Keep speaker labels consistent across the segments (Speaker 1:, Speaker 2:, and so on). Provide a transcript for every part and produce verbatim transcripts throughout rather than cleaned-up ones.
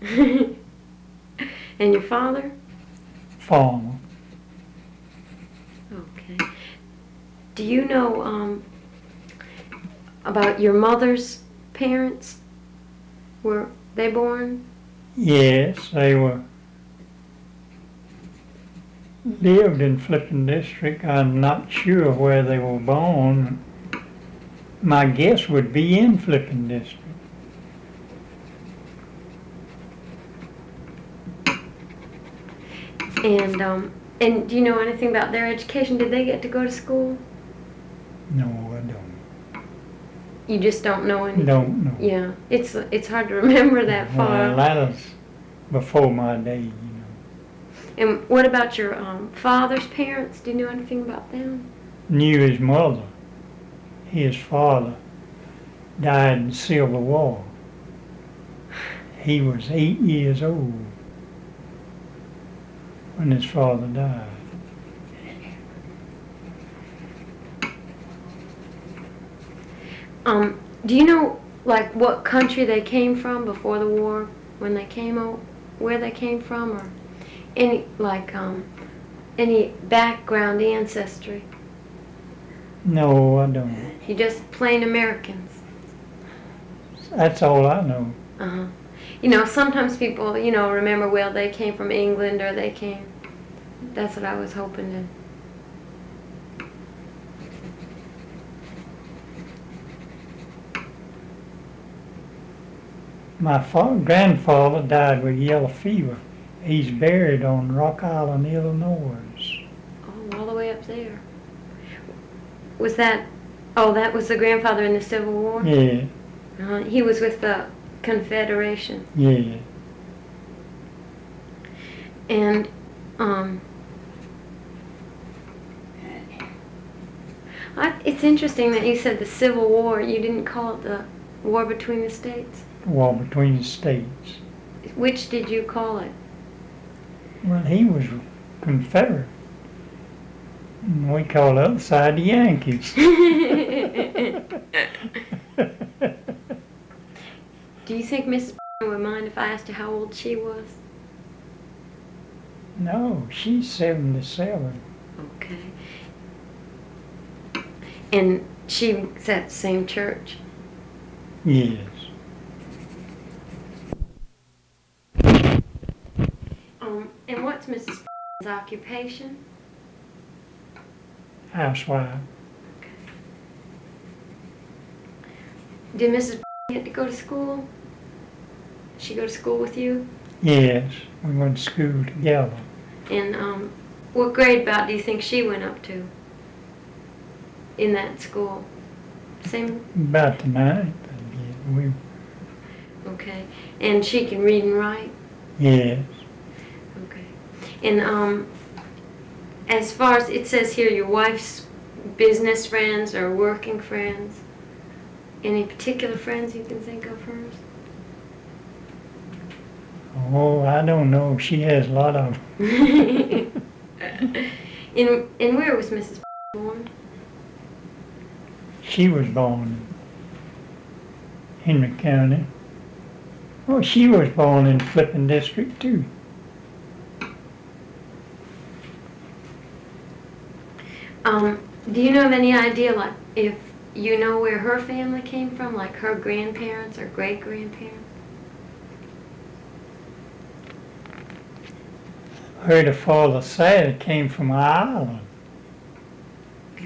Speaker 1: And your father?
Speaker 2: Farmer.
Speaker 1: Okay. Do you know um, about your mother's parents? Were they born?
Speaker 2: Yes, they were lived in Flippin District. I'm not sure where they were born. My guess would be in Flippin District.
Speaker 1: And um, and do you know anything about their education? Did they get to go to school?
Speaker 2: No, I don't.
Speaker 1: You just don't know anything.
Speaker 2: Don't know.
Speaker 1: Yeah, it's it's hard to remember that far.
Speaker 2: Well, that was before my day, you know.
Speaker 1: And what about your um, father's parents? Do you know anything about them?
Speaker 2: Knew his mother. His father died in the Civil War. He was eight years old when his father died.
Speaker 1: Um, do you know, like, what country they came from before the war, when they came out, where they came from, or any, like, um, any background ancestry?
Speaker 2: No, I don't.
Speaker 1: You just plain Americans.
Speaker 2: That's all I know.
Speaker 1: Uh-huh. You know, sometimes people, you know, remember, well, they came from England, or they came, that's what I was hoping to.
Speaker 2: My fa- grandfather died with yellow fever. He's buried on Rock Island, Illinois.
Speaker 1: Oh, all the way up there. Was that, oh, that was the grandfather in the Civil War?
Speaker 2: Yeah,
Speaker 1: Uh-huh. He was with the Confederation.
Speaker 2: yeah.
Speaker 1: And, um, I, it's interesting that you said the Civil War. You didn't call it the war between the states.
Speaker 2: War between the states.
Speaker 1: Which did you call it?
Speaker 2: Well, he was Confederate. And we call the other side the Yankees.
Speaker 1: Do you think Missus would mind if I asked her how old she was?
Speaker 2: No, she's seventy-seven.
Speaker 1: Okay. And she was at the same church?
Speaker 2: Yes.
Speaker 1: Um, and what's Missus occupation?
Speaker 2: Housewife.
Speaker 1: Did Missus get to go to school? Did she go to school with you?
Speaker 2: Yes, we went to school together.
Speaker 1: And um, what grade about do you think she went up to in that school? Same?
Speaker 2: About the ninth. Yeah, we,
Speaker 1: Okay. And she can read and write?
Speaker 2: yes.
Speaker 1: Okay. And um, as far as it says here, your wife's business friends or working friends, any particular friends you can think of hers?
Speaker 2: Oh, I don't know. She has a lot of them.
Speaker 1: and, and where was Missus born?
Speaker 2: She was born in Henry County. Oh, she was born in Flippin District too.
Speaker 1: Um, do you know of any idea, like, if you know where her family came from, like her grandparents or great-grandparents?
Speaker 2: Heard her father say it came from Ireland.
Speaker 1: Okay.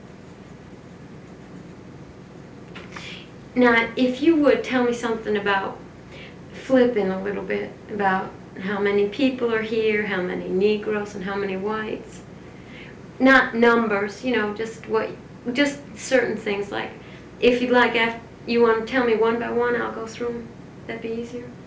Speaker 1: Now, if you would tell me something about Flippin a little bit, about how many people are here, how many Negroes and how many whites. Not numbers, you know, just what, just certain things. Like, if you'd like, after you want to tell me one by one, I'll go through them. That'd be easier.